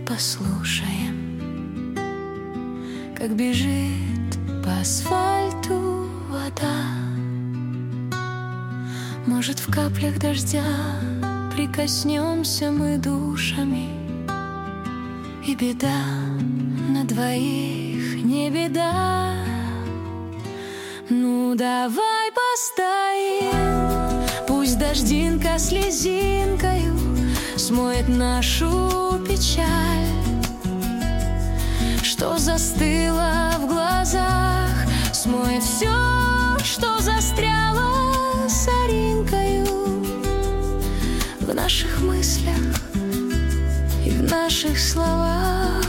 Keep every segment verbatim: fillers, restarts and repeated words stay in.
послушаем, как бежит по асфальту вода. Может, в каплях дождя прикоснемся мы душами, и беда на двоих не беда. Ну давай постоим, пусть дождинка слезинкою смоет нашу печаль, что застыло в глазах, смоет все, что застряло соринкою в наших мыслях и в наших словах.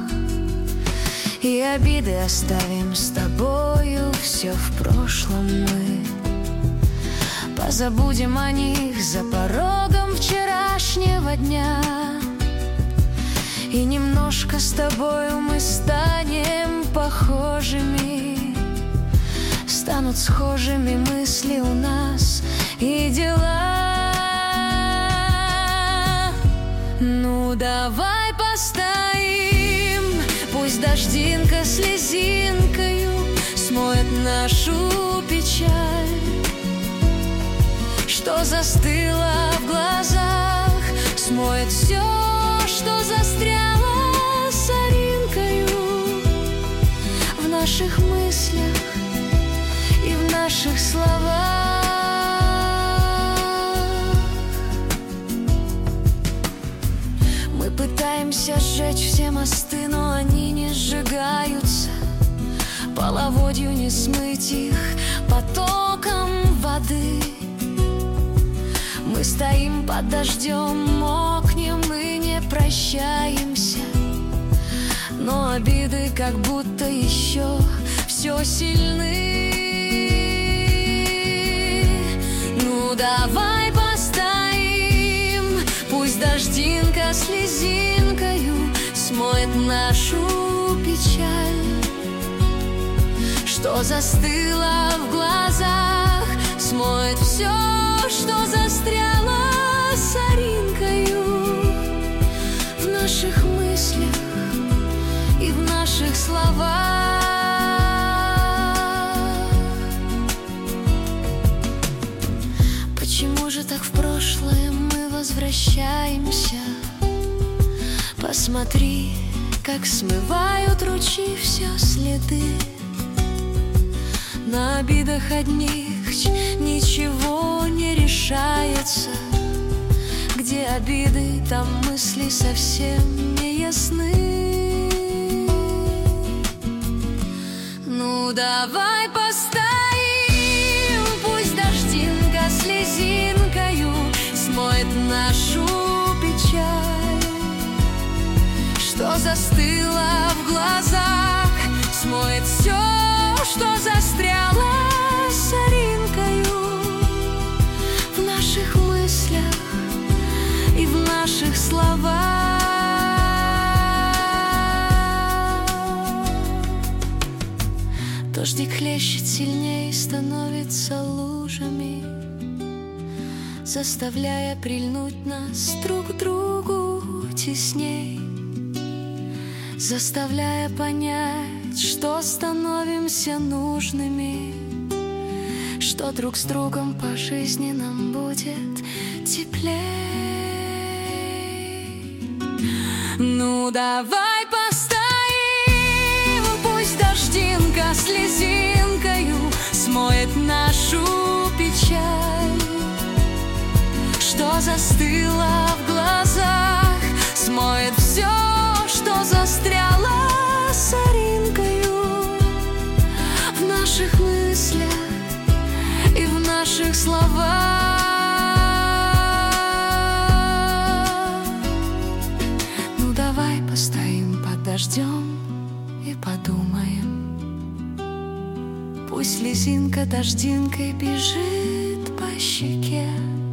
И обиды оставим с тобою, все в прошлом мы позабудем о них за порогом вчерашнего дня. И немножко с тобою мы станем похожими, станут схожими мысли у нас и дела. Ну давай постоим, пусть дождинка слезинкою смоет нашу печаль, что застыло в глазах, смоет все, что застряло соринкою в наших мыслях и в наших словах. Мы пытаемся сжечь все мосты, но они не сжигаются, половодью не смыть их потоком воды. Мы стоим под дождем, мокнем и не прощаемся, но обиды как будто еще все сильны. Ну давай постоим, пусть дождинка слезинкою смоет нашу печаль, что застыло в глазах, смоет все, что застряло соринкою в наших мыслях и в наших словах. Почему же так в прошлое мы возвращаемся? Посмотри, как смывают ручьи все следы. На обидах одних ничего не решается, где обиды, там мысли совсем не ясны. Ну давай постоим, пусть дождинка слезинкою смоет нашу печаль, что застыло в глазах, смоет все, что застряло соринкою в наших мыслях и в наших словах. Дождик хлещет сильнее, становится лужами, заставляя прильнуть нас друг к другу тесней, заставляя понять, что становимся нужными, что друг с другом по жизни нам будет теплей. Ну давай постоим, пусть дождинка слезинкою смоет нашу печаль, что застыло в глазах, смоет все, что застряло соринкою в наших мыслях и в наших словах. Ну давай постоим под дождем и подумаем, пусть слезинка дождинкой бежит по щеке.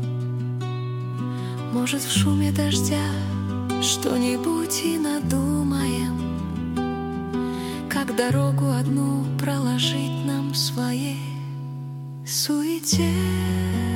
Может, в шуме дождя что-нибудь и надумаем, как дорогу одну проложить нам в своей суете.